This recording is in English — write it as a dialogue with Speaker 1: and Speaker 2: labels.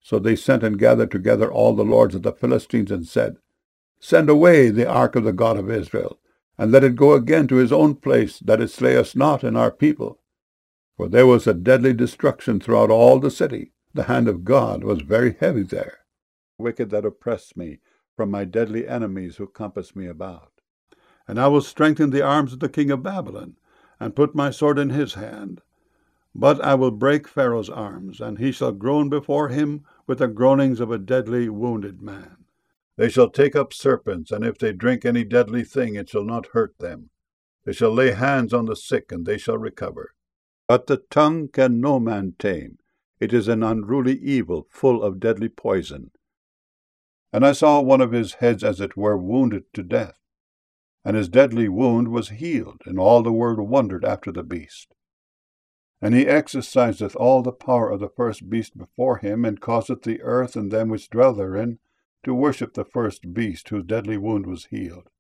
Speaker 1: So they sent and gathered together all the lords of the Philistines and said, Send away the ark of the God of Israel, and let it go again to his own place, that it slay us not and our people. For there was a deadly destruction throughout all the city. The hand of God was very heavy there. Wicked that oppressed me from my deadly enemies who compass me about. And I will strengthen the arms of the king of Babylon, and put my sword in his hand. But I will break Pharaoh's arms, and he shall groan before him with the groanings of a deadly wounded man. They shall take up serpents, and if they drink any deadly thing, it shall not hurt them. They shall lay hands on the sick, and they shall recover. But the tongue can no man tame. It is an unruly evil, full of deadly poison. And I saw one of his heads as it were wounded to death. And his deadly wound was healed, and all the world wondered after the beast. And he exerciseth all the power of the first beast before him, and causeth the earth and them which dwell therein to worship the first beast, whose deadly wound was healed.